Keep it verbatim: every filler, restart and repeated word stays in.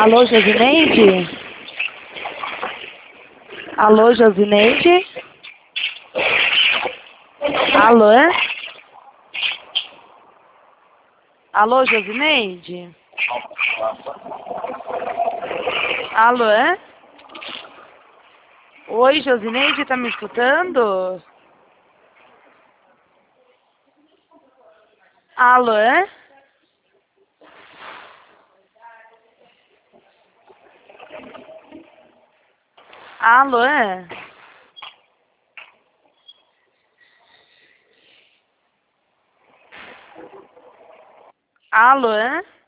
Alô, Josineide? Alô, Josineide? Alô? Alô, Josineide? Alô? Oi, Josineide, tá me escutando? Alô? Alô? Alô?